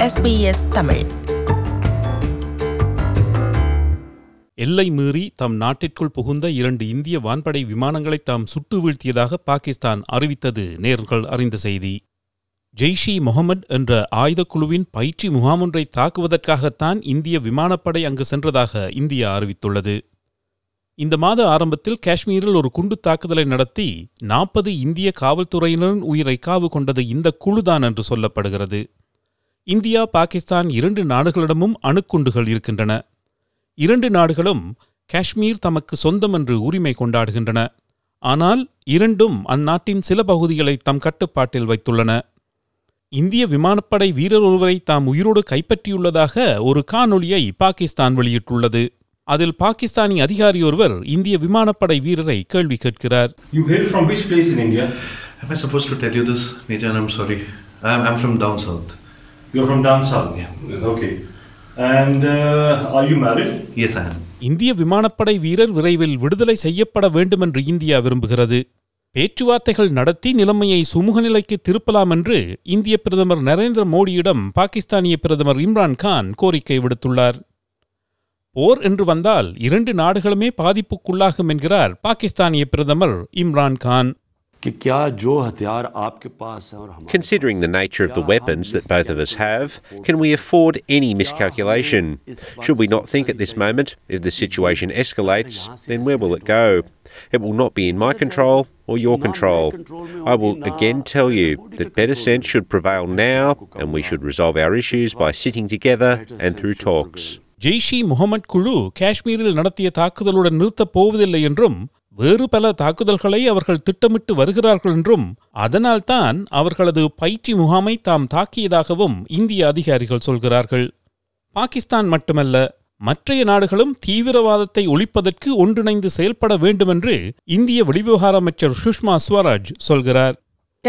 SBS Tamil. எல்லை மீறி தம் நாட்டிற்குள் புகுந்த 2 இந்திய வான்படை விமானங்களை தாம் சுட்டு வீழ்த்தியதாக பாகிஸ்தான் அறிவித்தது நேர்கள் அறிந்த செய்தி. ஜெய்ஷ் இ முகமது என்ற ஆயுதக்குழுவின் பயிற்சி முகாமொன்றை தாக்குவதற்காகத்தான் இந்திய விமானப்படை அங்கு சென்றதாக இந்தியா அறிவித்துள்ளது. இந்த மாத ஆரம்பத்தில் காஷ்மீரில் ஒரு குண்டு தாக்குதலை நடத்தி 40 இந்திய காவல்துறையினரின் உயிரை காவு கொண்டது இந்த குழுதான் என்று சொல்லப்படுகிறது. இந்தியா, பாகிஸ்தான் 2 நாடுகளிடமும் அணுக்குண்டுகள் இருக்கின்றன. 2 நாடுகளும் காஷ்மீர் தமக்கு சொந்தம் என்று உரிமை கொண்டாடுகின்றன. ஆனால் இரண்டும் அந்நாட்டின் சில பகுதிகளை தம் கட்டுப்பாட்டில் வைத்துள்ளன. இந்திய விமானப்படை வீரர் ஒருவரை தாம் உயிரோடு கைப்பற்றியுள்ளதாக ஒரு காணொளியை பாகிஸ்தான் வெளியிட்டுள்ளது. அதில் பாகிஸ்தானி அதிகாரி ஒருவர் இந்திய விமானப்படை வீரரை கேள்வி கேட்கிறார். You hail from which place in India? Am I supposed to tell you this, Major? I'm sorry. I'm from down south. You're from down south? Yeah. Okay. And are you married? Yes, I am. இந்திய விமானப்படை வீரர் விரைவில் விடுதலை செய்யப்பட வேண்டும் என்று India விரும்புகிறது. பேச்சுவார்த்தைகள் நடத்தி நிலைமையை சுமூக நிலைக்கு திருப்பலாம் என்று இந்திய பிரதமர் நரேந்திர மோடியிடம் பாகிஸ்தானிய பிரதமர் இம்ரான் கான் கோரிக்கை விடுத்துள்ளார். போர் என்று வந்தால் 2 நாடுகளுமே பாதிப்புக்குள்ளாகும் என்கிறார் பாகிஸ்தானிய பிரதமர் Imran Khan. Considering the nature of the weapons that both of us have, can we afford any miscalculation? Should we not think at this moment, if the situation escalates, then where will it go? It will not be in my control or your control. I will again tell you that better sense should prevail now, and we should resolve our issues by sitting together and through talks. Jaish e Mohammed குழு காஷ்மீரில் நடத்திய தாக்குதலுடன் நிறுத்தப் போவதில்லை என்றும், வேறு பல தாக்குதல்களை அவர்கள் திட்டமிட்டு வருகிறார்கள் என்றும், அதனால்தான் அவர்களது பயிற்சி முகாமை தாம் தாக்கியதாகவும் இந்திய அதிகாரிகள் சொல்கிறார்கள். பாகிஸ்தான் மட்டுமல்ல, மற்றைய நாடுகளும் தீவிரவாதத்தை ஒழிப்பதற்கு ஒன்றிணைந்து செயல்பட வேண்டுமென்று இந்திய வெளிவிவகார அமைச்சர் சுஷ்மா ஸ்வராஜ் சொல்கிறார்.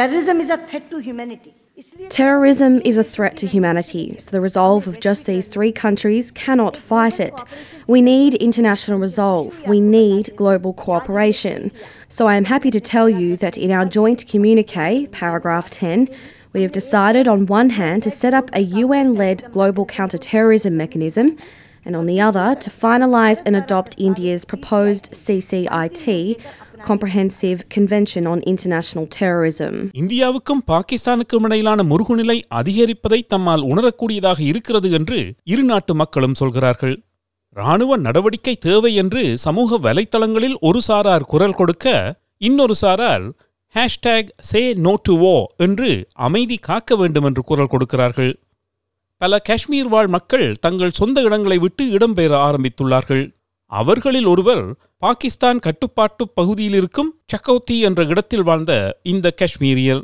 Terrorism is a threat to humanity, so the resolve of just these 3 countries cannot fight it. We need international resolve. We need global cooperation. So I am happy to tell you that in our joint communique, paragraph 10, we have decided on one hand to set up a UN-led global counter-terrorism mechanism, and on the other to finalise and adopt India's proposed CCIT, Comprehensive Convention on International Terrorism. இந்தியாவுக்கும் பாகிஸ்தானுக்கும் இடையிலான முருகுநிலை அதிகரிப்பதை தம்மால் உணரக்கூடியதாக இருக்கிறது என்று இரு நாட்டு மக்களும் சொல்கிறார்கள். இராணுவ நடவடிக்கை தேவை என்று சமூக வலைத்தளங்களில் ஒரு சாரார் குரல் கொடுக்க, இன்னொரு சாரார் #SayNoToWar என்று அமைதி காக்க வேண்டும் என்று குரல் கொடுக்கிறார்கள். பல காஷ்மீர் வாழ் மக்கள் தங்கள் சொந்த இடங்களை விட்டு இடம்பெயர ஆரம்பித்துள்ளார்கள். அவர்களில் ஒருவர் பாகிஸ்தான் கட்டுப்பாட்டு பகுதியில் இருக்கும் சக்கௌத்தி என்ற இடத்தில் வாழ்ந்த இந்த காஷ்மீரியர்.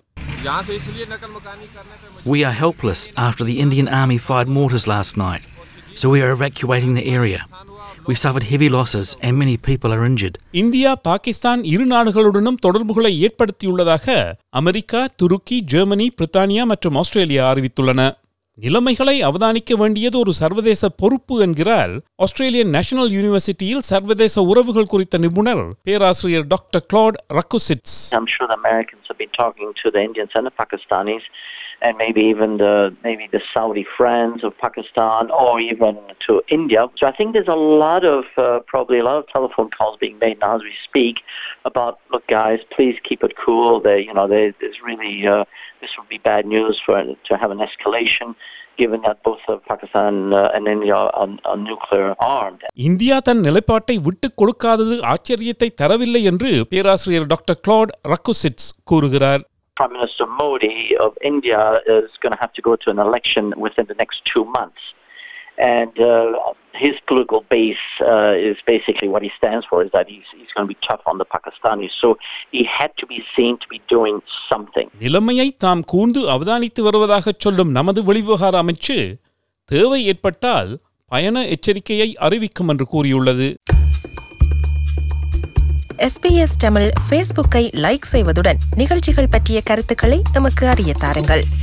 We are helpless after the Indian Army fired mortars last night, so we are evacuating the area. We suffered heavy losses and many people are injured. India, Pakistan 2 நாடுகளுடனும் தொடர்புகளை ஏற்படுத்தியுள்ளதாக அமெரிக்கா, துருக்கி, ஜெர்மனி, பிரித்தானியா மற்றும் ஆஸ்திரேலியா அறிவித்துள்ளன. நிலைமைகளை அவதானிக்க வேண்டியது ஒரு சர்வதேச பொறுப்பு என்கிறார் ஆஸ்திரேலியன் நேஷனல் யூனிவர்சிட்டியில் சர்வதேச உறவுகள் குறித்த நிபுணர் பேராசிரியர் doctor Claude Rakisits. I'm sure the Americans have been talking to the Indians and the Pakistanis, and maybe even the Saudi friends of Pakistan, or even to India. So I think there's probably a lot of telephone calls being made now as we speak about, look guys, please keep it cool. There's really this would be bad news to have an escalation, given that both Pakistan and India are nuclear armed. India தன் நிலைப்பாட்டை விட்டுக் கொடுக்காதது ஆச்சரியத்தை தரவில்லை என்று பேராசிரியர் doctor Claude ரக்குசிட்ஸ் கூறுகிறார். Prime Minister Modi of India is going to have to go to an election within the next 2 months. And his political base is basically what he stands for, is that he's going to be tough on the Pakistanis. So he had to be seen to be doing something. நிலைமையை தாம் கூர்ந்து அவதானித்து வருவதாக சொல்லும் நமது வெளிவிவகார அமைச்சு தேவை ஏற்பட்டால் பயண எச்சரிக்கையை அறிவிக்கும் என்று கூறியுள்ளது. SBS தமிழ் ஃபேஸ்புக்கை லைக் செய்வதுடன் நிகழ்ச்சிகள் பற்றிய கருத்துக்களை எமக்கு அறிய தாருங்கள்.